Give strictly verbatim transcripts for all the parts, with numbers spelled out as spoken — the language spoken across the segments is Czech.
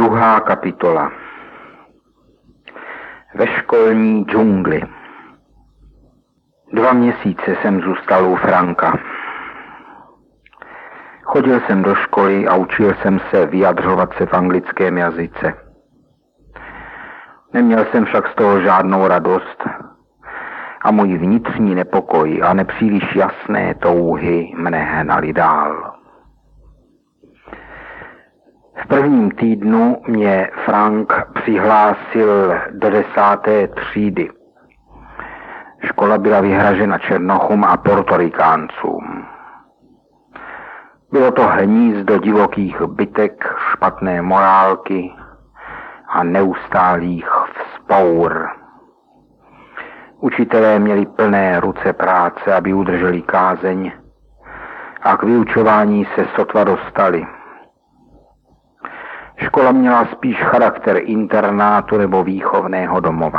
Druhá kapitola. Ve školní džungli. Dva měsíce jsem zůstal u Franka. Chodil jsem do školy a učil jsem se vyjadřovat se v anglickém jazyce. Neměl jsem však z toho žádnou radost a můj vnitřní nepokoj a nepříliš jasné touhy mne hnaly dál. V prvním týdnu mě Frank přihlásil do desáté třídy. Škola byla vyhražena Černochům a Portorikáncům. Bylo to hnízdo divokých bytek, špatné morálky a neustálých vzpour. Učitelé měli plné ruce práce, aby udrželi kázeň, a k vyučování se sotva dostali. Škola měla spíš charakter internátu nebo výchovného domova.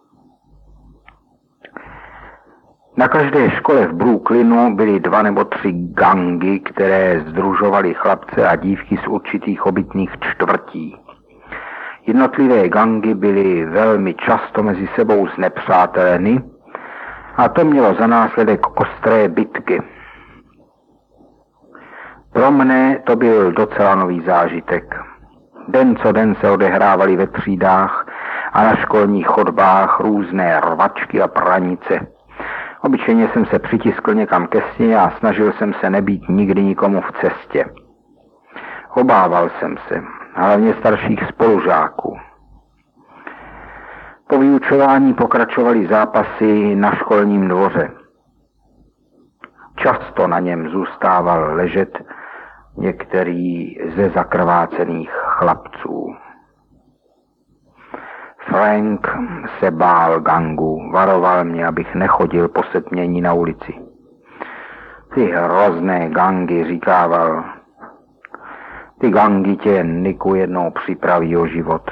Na každé škole v Brooklynu byly dva nebo tři gangy, které sdružovaly chlapce a dívky z určitých obytných čtvrtí. Jednotlivé gangy byly velmi často mezi sebou znepřáteleny a to mělo za následek ostré bitky. Pro mne to byl docela nový zážitek. Den co den se odehrávaly ve třídách a na školních chodbách různé rvačky a pranice. Obyčejně jsem se přitiskl někam ke stěně a snažil jsem se nebýt nikdy nikomu v cestě. Obával jsem se, hlavně starších spolužáků. Po vyučování pokračovaly zápasy na školním dvoře. Často na něm zůstával ležet některý ze zakrvácených chlapců. Frank se bál gangu, varoval mě, abych nechodil po setmění na ulici. Ty hrozné gangy, říkával. Ty gangy tě, Niku, jednou připraví o život.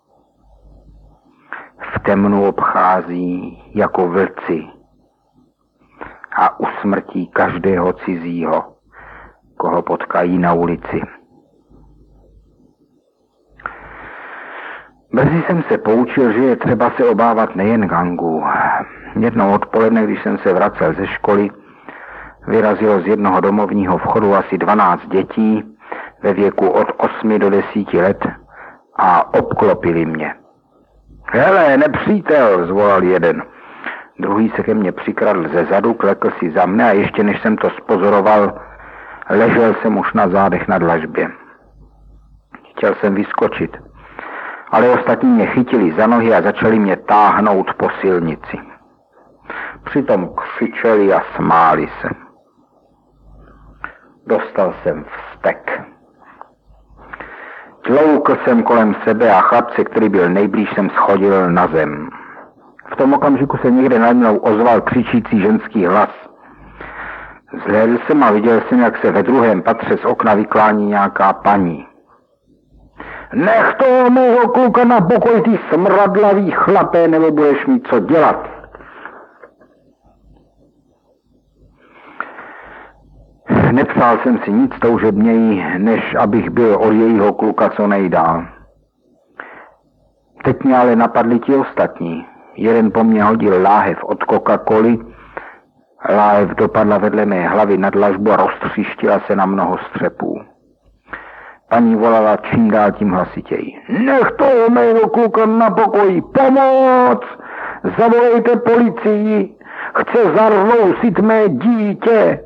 V temnu obchází jako vlci a usmrtí každého cizího, koho potkají na ulici. Brzy jsem se poučil, že je třeba se obávat nejen gangů. Jednou odpoledne, když jsem se vracel ze školy, vyrazilo z jednoho domovního vchodu asi dvanáct dětí ve věku od osmi do desíti let a obklopili mě. Hele, nepřítel, zvolal jeden. Druhý se ke mně přikradl ze zadu, klekl si za mne a ještě než jsem to spozoroval, ležel jsem už na zádech na dlažbě. Chtěl jsem vyskočit, ale ostatní mě chytili za nohy a začali mě táhnout po silnici. Přitom křičeli a smáli se. Dostal jsem vztek. Tloukl jsem kolem sebe a chlapce, který byl nejblíž, jsem schodil na zem. V tom okamžiku se někde nad mnou ozval křičící ženský hlas. Zhlédl jsem a viděl jsem, jak se ve druhém patře z okna vyklání nějaká paní. Nech toho mého kluka na pokoj, ty smradlavý chlapé, nebo budeš mít co dělat. Nepřál jsem si nic toužebněji, než abych byl od jejího kluka co nejdál. Teď mě ale napadli ti ostatní. Jeden po mně hodil láhev od Coca-Coly, láhev dopadla vedle mé hlavy na dlažbu a roztříštila se na mnoho střepů. Paní volala čím dál tím hlasitěji. Nech toho mého kluka na pokoji, pomoc! Zavolejte policii, chce zarrousit mé dítě!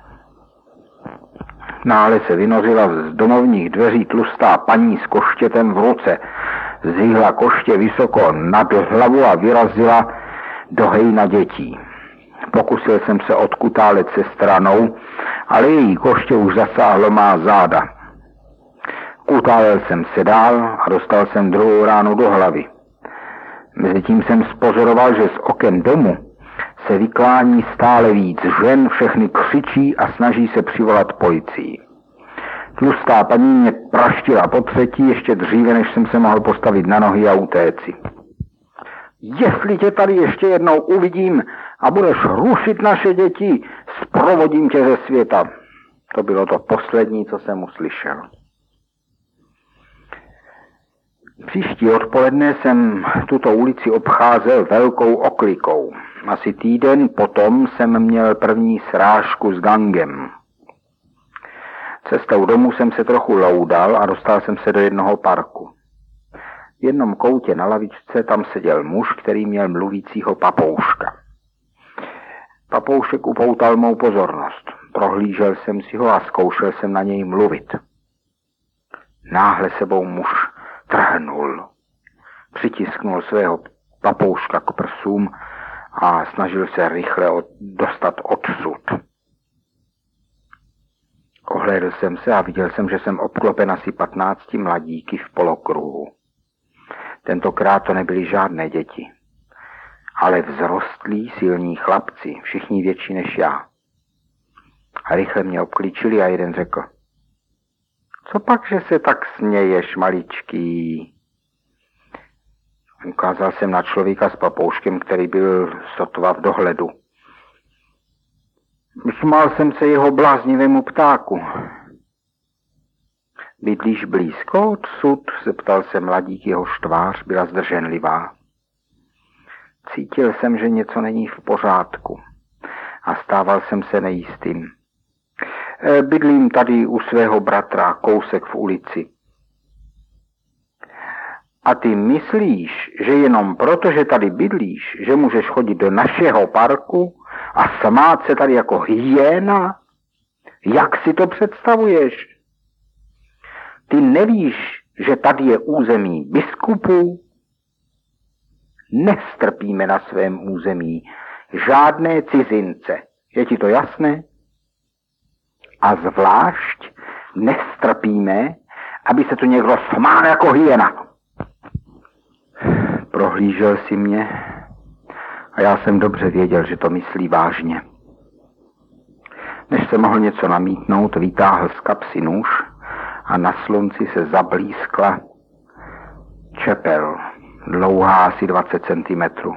Náhle se vynořila z domovních dveří tlustá paní s koštětem v ruce. Zhýhla koště vysoko nad hlavu a vyrazila do hejna dětí. Pokusil jsem se odkutálet se stranou, ale její koště už zasáhlo má záda. Kutálel jsem se dál a dostal jsem druhou ránu do hlavy. Mezitím jsem spozoroval, že z oken domu se vyklání stále víc žen, všechny křičí a snaží se přivolat policii. Tlustá paní mě praštila po třetí ještě dříve, než jsem se mohl postavit na nohy a utéci. Jestli tě tady ještě jednou uvidím a budeš rušit naše děti, zprovodím tě ze světa. To bylo to poslední, co jsem uslyšel. Příští odpoledne jsem tuto ulici obcházel velkou oklikou. Asi týden potom jsem měl první srážku s gangem. Cestou domů jsem se trochu loudal a dostal jsem se do jednoho parku. V jednom koutě na lavičce tam seděl muž, který měl mluvícího papouška. Papoušek upoutal mou pozornost. Prohlížel jsem si ho a zkoušel jsem na něj mluvit. Náhle sebou muž trhnul. Přitisknul svého papouška k prsům a snažil se rychle od, dostat odsud. Ohlédl jsem se a viděl jsem, že jsem obklopen asi patnácti mladíky v polokruhu. Tentokrát to nebyly žádné děti, ale vzrostlí silní chlapci, všichni větší než já. A rychle mě obklíčili a jeden řekl: Co pak, že se tak směješ, maličký? Ukázal jsem na člověka s papouškem, který byl sotva v dohledu. Smál jsem se jeho bláznivému ptáku. Bydlíš blízko odsud? Zeptal se mladík, jehož tvář byla zdrženlivá. Cítil jsem, že něco není v pořádku a stával jsem se nejistým. Bydlím tady u svého bratra, kousek v ulici. A ty myslíš, že jenom proto, že tady bydlíš, že můžeš chodit do našeho parku a smát se tady jako hyéna? Jak si to představuješ? Ty nevíš, že tady je území biskupů? Nestrpíme na svém území žádné cizince. Je ti to jasné? A zvlášť nestrpíme, aby se tu někdo smál jako hyena. Prohlížel si mě a já jsem dobře věděl, že to myslí vážně. Než se mohl něco namítnout, vytáhl z kapsy nůž a na slunci se zablískla čepel, dlouhá asi dvacet centimetrů.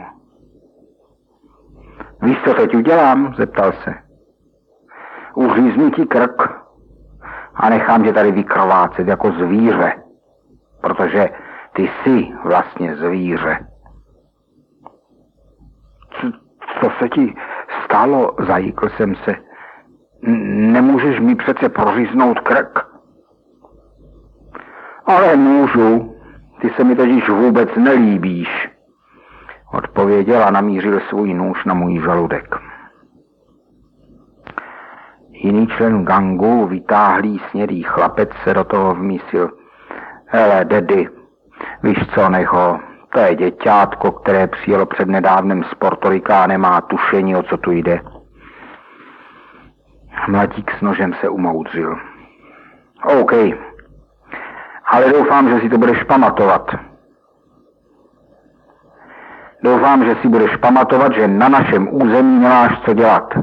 Víš, co teď udělám? Zeptal se. Uříznu ti krk a nechám tě tady vykrvácet jako zvíře, protože ty jsi vlastně zvíře. Co, co se ti stalo? Zajíkl jsem se. Nemůžeš mi přece proříznout krk? Ale můžu. Ty se mi totiž vůbec nelíbíš. Odpověděl a namířil svůj nůž na můj žaludek. Jiný člen gangu, vytáhlý snědý chlapec, se do toho vmísil. Hele, Daddy, víš co, nech ho, to je děťátko, které přijelo před nedávnem z Portorika a nemá tušení, o co tu jde. Mladík s nožem se umoudřil. OK, ale doufám, že si to budeš pamatovat. Doufám, že si budeš pamatovat, že na našem území nemáš co dělat.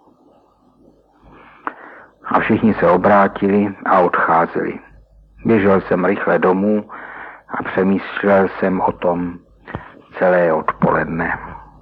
A všichni se obrátili a odcházeli. Běžel jsem rychle domů a přemýšlel jsem o tom celé odpoledne.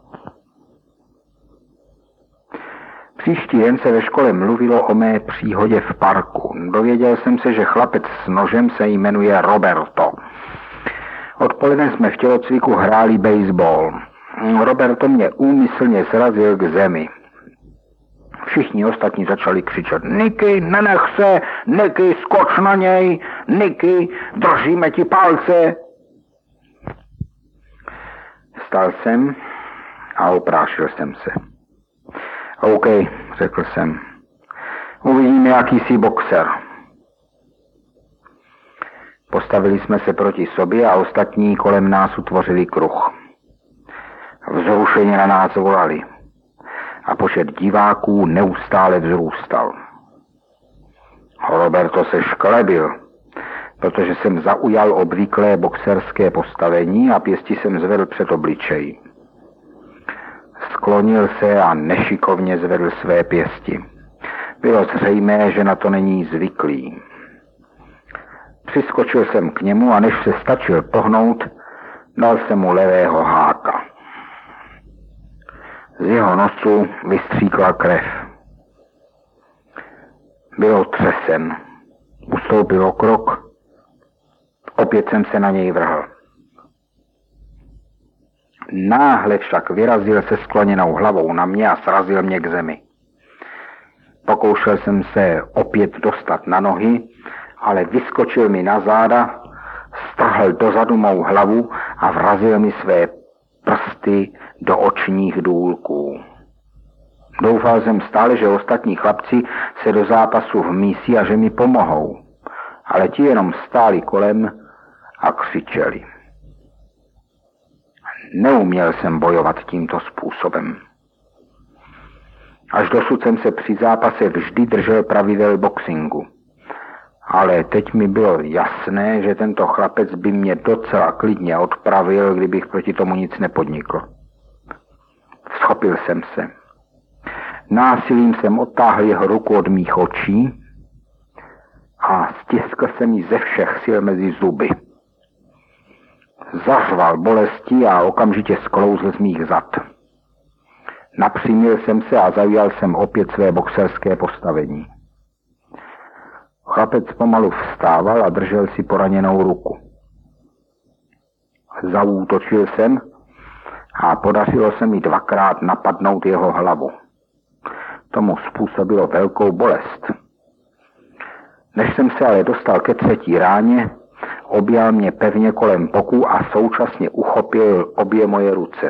Příští den se ve škole mluvilo o mé příhodě v parku. Dověděl jsem se, že chlapec s nožem se jmenuje Roberto. Odpoledne jsme v tělocviku hráli baseball. Roberto mě úmyslně srazil k zemi. Všichni ostatní začali křičet: Niky, nenech se, Niky, skoč na něj, Niky, držíme ti palce. Vstal jsem a oprášil jsem se. OK, řekl jsem. Uvidíme, jaký jsi boxer. Postavili jsme se proti sobě a ostatní kolem nás utvořili kruh. Vzrušeně na nás volali a počet diváků neustále vzrůstal. Roberto se šklebil, protože jsem zaujal obvyklé boxerské postavení a pěsti jsem zvedl před obličej. Sklonil se a nešikovně zvedl své pěsti. Bylo zřejmé, že na to není zvyklý. Přiskočil jsem k němu a než se stačil pohnout, dal jsem mu levého háka. Z jeho nosu vystříkla krev. Byl otřesen. Ustoupil o krok. Opět jsem se na něj vrhl. Náhle však vyrazil se skloněnou hlavou na mě a srazil mě k zemi. Pokoušel jsem se opět dostat na nohy, ale vyskočil mi na záda, strhl dozadu mou hlavu a vrazil mi své prsty do očních důlků. Doufal jsem stále, že ostatní chlapci se do zápasu vmísí a že mi pomohou, ale ti jenom stáli kolem a křičeli. Neuměl jsem bojovat tímto způsobem. Až dosud jsem se při zápase vždy držel pravidel boxingu. Ale teď mi bylo jasné, že tento chlapec by mě docela klidně odpravil, kdybych proti tomu nic nepodnikl. Schopil jsem se. Násilím jsem odtáhl jeho ruku od mých očí a stiskl jsem ji ze všech sil mezi zuby. Zařval bolesti a okamžitě sklouzl z mých zad. Napřímil jsem se a zaujal jsem opět své boxerské postavení. Chlapec pomalu vstával a držel si poraněnou ruku. Zaútočil jsem a podařilo se mi dvakrát napadnout jeho hlavu. Tomu způsobilo velkou bolest. Než jsem se ale dostal ke třetí ráně, objal mě pevně kolem boku a současně uchopil obě moje ruce.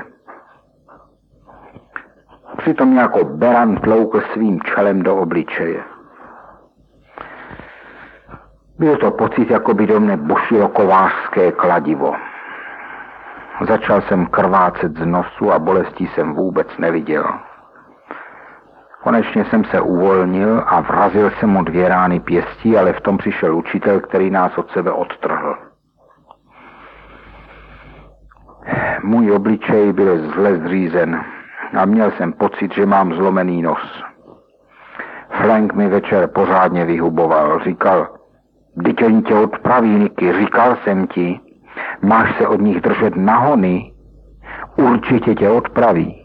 Přitom jako beran tloukl svým čelem do obličeje. Byl to pocit, jako by do mne bušilo kovářské kladivo. Začal jsem krvácet z nosu a bolestí jsem vůbec neviděl. Konečně jsem se uvolnil a vrazil jsem mu dvě rány pěstí, ale v tom přišel učitel, který nás od sebe odtrhl. Můj obličej byl zle zřízen a měl jsem pocit, že mám zlomený nos. Frank mi večer pořádně vyhuboval, říkal: "Vždyť oni tě odpraví, Niky, říkal jsem ti, máš se od nich držet nahony, určitě tě odpraví."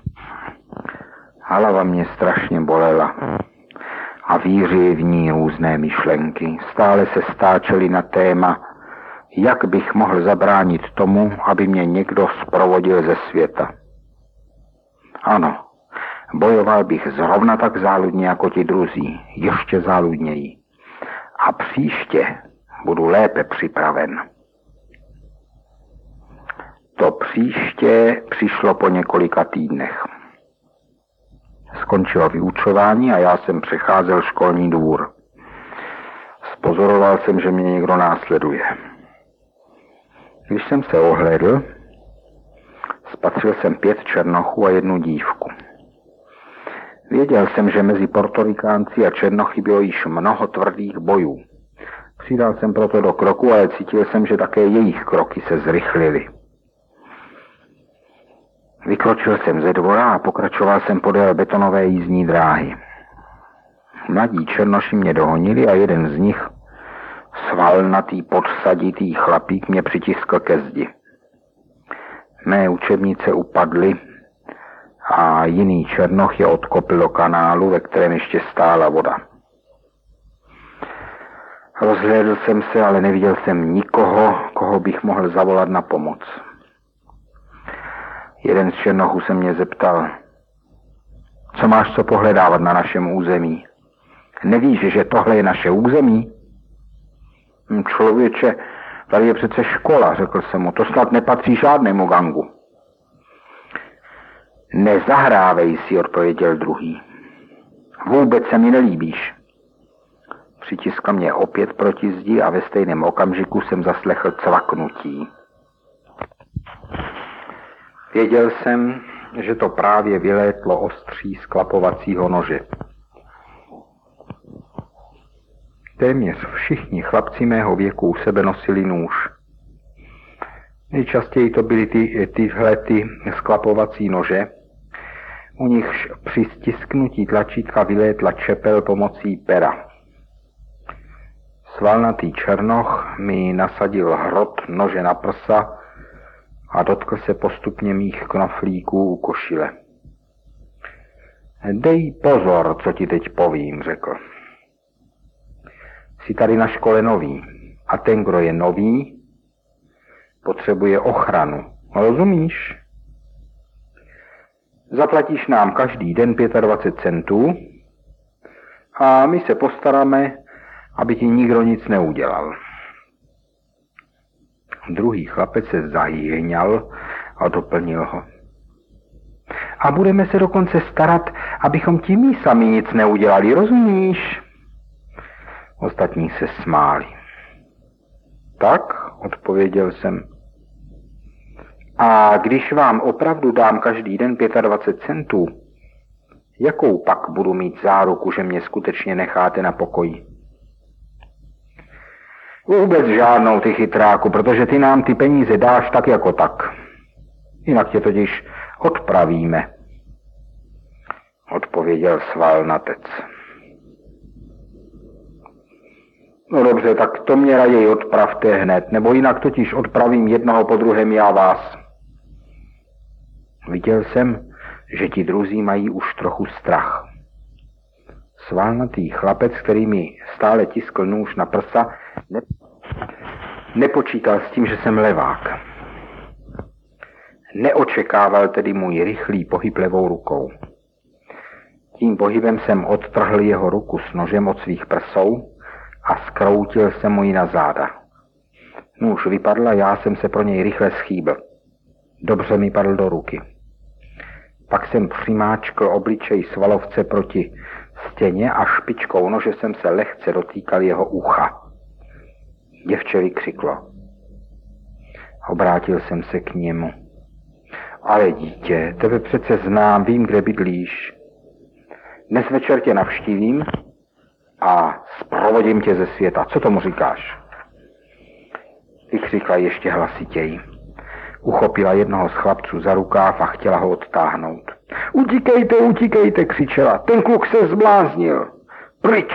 Hlava mě strašně bolela a vířily v ní různé myšlenky. Stále se stáčely na téma, jak bych mohl zabránit tomu, aby mě někdo zprovodil ze světa. Ano, bojoval bych zrovna tak záludně jako ti druzí, ještě záludněji. A příště budu lépe připraven. To příště přišlo po několika týdnech. Skončilo vyučování a já jsem přecházel školní dvůr. Spozoroval jsem, že mě někdo následuje. Když jsem se ohlédl, spatřil jsem pět černochů a jednu dívku. Věděl jsem, že mezi Portorikánci a černochy bylo již mnoho tvrdých bojů. Přidal jsem proto do kroku, ale cítil jsem, že také jejich kroky se zrychlily. Vykročil jsem ze dvora a pokračoval jsem podél betonové jízdní dráhy. Mladí černoši mě dohonili a jeden z nich, svalnatý, podsaditý chlapík, mě přitiskl ke zdi. Mé učebnice upadly a jiný černoch je odkopl do kanálu, ve kterém ještě stála voda. Rozhlédl jsem se, ale neviděl jsem nikoho, koho bych mohl zavolat na pomoc. Jeden z černochů se mě zeptal: "Co máš co pohledávat na našem území? Nevíš, že tohle je naše území?" "Člověče, tady je přece škola," řekl jsem mu, "to snad nepatří žádnému gangu." "Nezahrávej si," odpověděl druhý. "Vůbec se mi nelíbíš." Přitiskl mě opět proti zdi a ve stejném okamžiku jsem zaslechl cvaknutí. Věděl jsem, že to právě vylétlo ostří sklapovacího nože. Téměř všichni chlapci mého věku u sebe nosili nůž. Nejčastěji to byly ty, tyhle ty sklapovací nože, u nichž při stisknutí tlačítka vylétla čepel pomocí pera. Svalnatý černoch mi nasadil hrot nože na prsa a dotkl se postupně mých knoflíků u košile. "Dej pozor, co ti teď povím," řekl. "Jsi tady na škole nový a ten, kdo je nový, potřebuje ochranu. Rozumíš? Zaplatíš nám každý den dvacet pět centů a my se postaráme, aby ti nikdo nic neudělal. Druhý chlapec se zahýhňal a doplnil ho. A budeme se dokonce starat, abychom ti my sami nic neudělali, rozumíš? Ostatní se smáli. Tak, odpověděl jsem. A když vám opravdu dám každý den dvacet pět centů, jakou pak budu mít záruku, že mě skutečně necháte na pokoji? Vůbec žádnou, ty chytráku, protože ty nám ty peníze dáš tak jako tak. Jinak tě totiž odpravíme, odpověděl svalnatec. No dobře, tak to mě raději odpravte hned, nebo jinak totiž odpravím jednoho po druhém já vás. Viděl jsem, že ti druzí mají už trochu strach. Svalnatý chlapec, který mi stále tiskl nůž na prsa, ne... nepočítal s tím, že jsem levák. Neočekával tedy můj rychlý pohyb levou rukou. Tím pohybem jsem odtrhl jeho ruku s nožem od svých prsou a skroutil jsem mu ji na záda. Nůž vypadl a já jsem se pro něj rychle schýbl. Dobře mi padl do ruky. Pak jsem přimáčkl obličej svalovce proti stěně a špičkou nože jsem se lehce dotýkal jeho ucha. Děvče vykřiklo. Obrátil jsem se k němu. Ale dítě, tebe přece znám, vím, kde bydlíš. Dnes večer tě navštívím a zprovodím tě ze světa. Co tomu říkáš? Vykřikla ještě hlasitěji. Uchopila jednoho z chlapců za rukáv a chtěla ho odtáhnout. Utíkejte, utíkejte, křičela. Ten kluk se zbláznil. Pryč!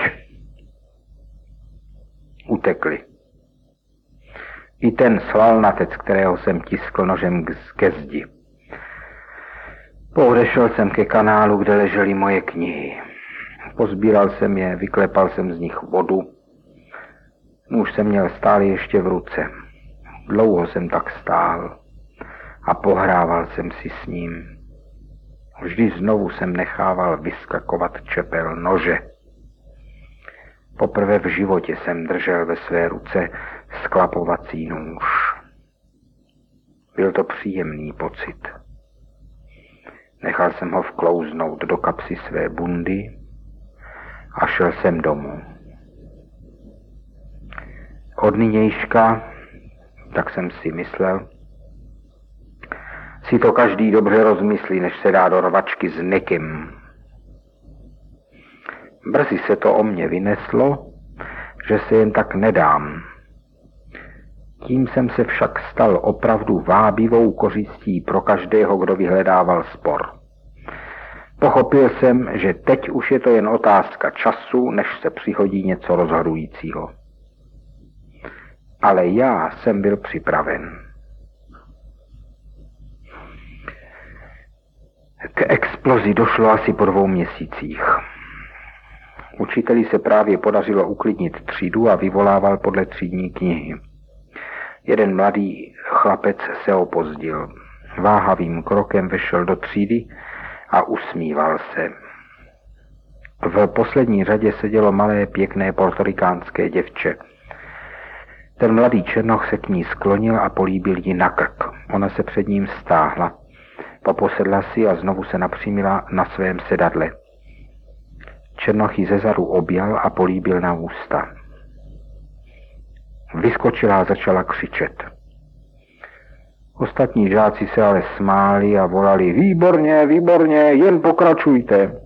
Utekli. I ten svalnatec, kterého jsem tiskl nožem ke zdi. Poodešel jsem ke kanálu, kde ležely moje knihy. Pozbíral jsem je, vyklepal jsem z nich vodu. Nůž jsem měl stále ještě v ruce. Dlouho jsem tak stál a pohrával jsem si s ním. Vždy znovu jsem nechával vyskakovat čepel nože. Poprvé v životě jsem držel ve své ruce sklapovací nůž. Byl to příjemný pocit. Nechal jsem ho vklouznout do kapsy své bundy a šel jsem domů. Od nynějška, tak jsem si myslel, si to každý dobře rozmyslí, než se dá do rvačky s někým. Brzy se to o mě vyneslo, že se jen tak nedám. Tím jsem se však stal opravdu vábivou kořistí pro každého, kdo vyhledával spor. Pochopil jsem, že teď už je to jen otázka času, než se přihodí něco rozhodujícího. Ale já jsem byl připraven. K explozi došlo asi po dvou měsících. Učiteli se právě podařilo uklidnit třídu a vyvolával podle třídní knihy. Jeden mladý chlapec se opozdil. Váhavým krokem vešel do třídy a usmíval se. V poslední řadě sedělo malé pěkné portorikánské děvče. Ten mladý černoch se k ní sklonil a políbil ji na krk. Ona se před ním stáhla. Poposedla si a znovu se napřímila na svém sedadle. Černoch ji zezadu objal a políbil na ústa. Vyskočila a začala křičet. Ostatní žáci se ale smáli a volali: výborně, výborně, jen pokračujte.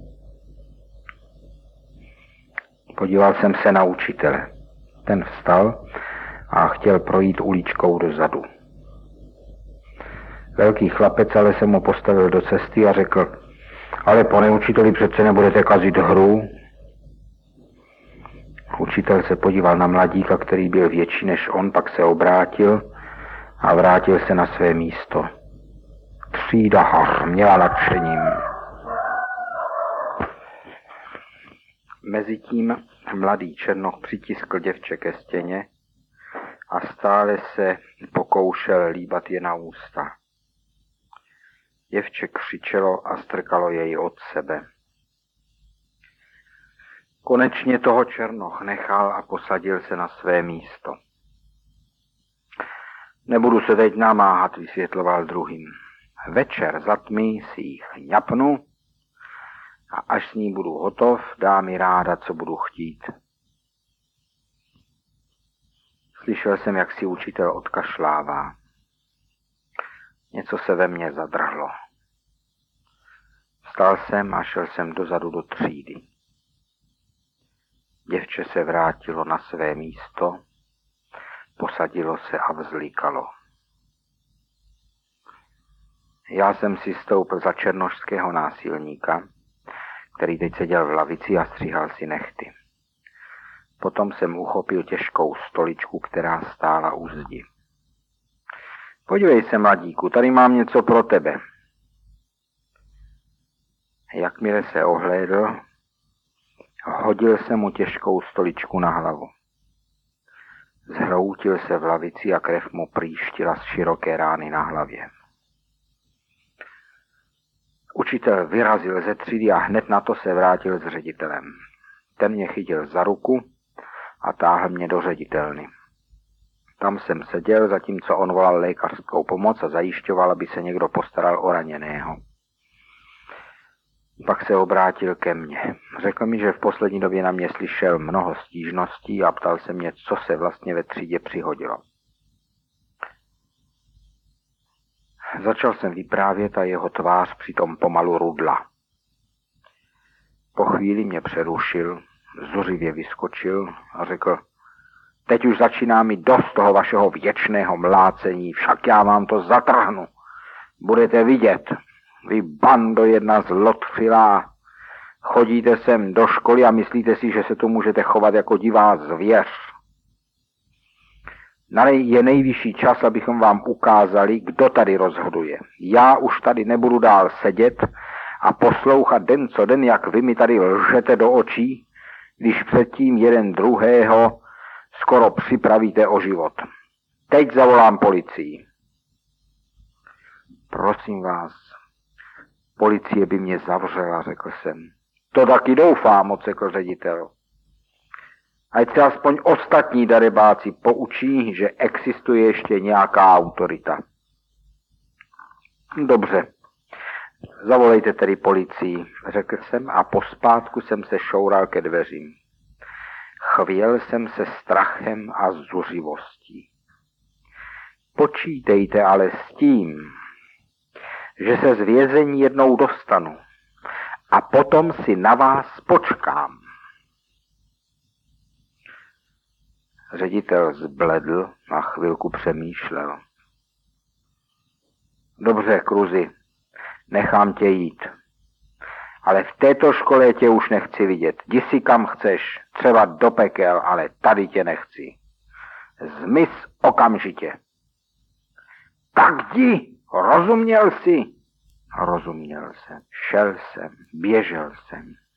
Podíval jsem se na učitele. Ten vstal a chtěl projít uličkou dozadu. Velký chlapec ale se mu postavil do cesty a řekl: ale pane učiteli, přece nebudete kazit hru? Učitel se podíval na mladíka, který byl větší než on, pak se obrátil a vrátil se na své místo. Třída hrměla nadšením. Mezitím mladý černoch přitiskl děvče ke stěně a stále se pokoušel líbat je na ústa. Děvče křičelo a strkalo jej od sebe. Konečně toho Černoch nechal a posadil se na své místo. Nebudu se teď namáhat, vysvětloval druhým. Večer za tmy si ji chňapnu a až s ní budu hotov, dá mi ráda, co budu chtít. Slyšel jsem, jak si učitel odkašlává. Něco se ve mně zadrhlo. Vstal jsem a šel jsem dozadu do třídy. Děvče se vrátilo na své místo, posadilo se a vzlikalo. Já jsem si stoupl za černošského násilníka, který teď seděl v lavici a stříhal si nehty. Potom jsem uchopil těžkou stoličku, která stála u zdi. Podívej se, mladíku, tady mám něco pro tebe. Jakmile se ohlédl, hodil jsem mu těžkou stoličku na hlavu. Zhroutil se v lavici a krev mu prýštila z široké rány na hlavě. Učitel vyrazil ze třídy a hned na to se vrátil s ředitelem. Ten mě chytil za ruku a táhl mě do ředitelny. Tam jsem seděl, zatímco on volal lékařskou pomoc a zajišťoval, aby se někdo postaral o raněného. Pak se obrátil ke mně. Řekl mi, že v poslední době na mě slyšel mnoho stížností a ptal se mě, co se vlastně ve třídě přihodilo. Začal jsem vyprávět a jeho tvář přitom pomalu rudla. Po chvíli mě přerušil, zuřivě vyskočil a řekl: Teď už začíná mi dost toho vašeho věčného mlácení, však já vám to zatrhnu. Budete vidět, vy bando jedna zlotřilá. Chodíte sem do školy a myslíte si, že se tu můžete chovat jako divá zvěř. Je nejvyšší čas, abychom vám ukázali, kdo tady rozhoduje. Já už tady nebudu dál sedět a poslouchat den co den, jak vy mi tady lžete do očí, když předtím jeden druhého skoro připravíte o život. Teď zavolám policii. Prosím vás, policie by mě zavřela, řekl jsem. To taky doufám, odsekl ředitel. Ať se aspoň ostatní darebáci poučí, že existuje ještě nějaká autorita. Dobře, zavolejte tedy policii, řekl jsem a pospátku jsem se šoural ke dveřím. Chvěl jsem se strachem a zuřivostí. Počítejte ale s tím, že se z vězení jednou dostanu a potom si na vás počkám. Ředitel zbledl a chvilku přemýšlel. Dobře, Kruzi, nechám tě jít. Ale v této škole tě už nechci vidět. Jdi si kam chceš, třeba do pekel, ale tady tě nechci. Zmiz okamžitě. Tak jdi, rozuměl jsi? Rozuměl jsem, šel jsem, běžel jsem.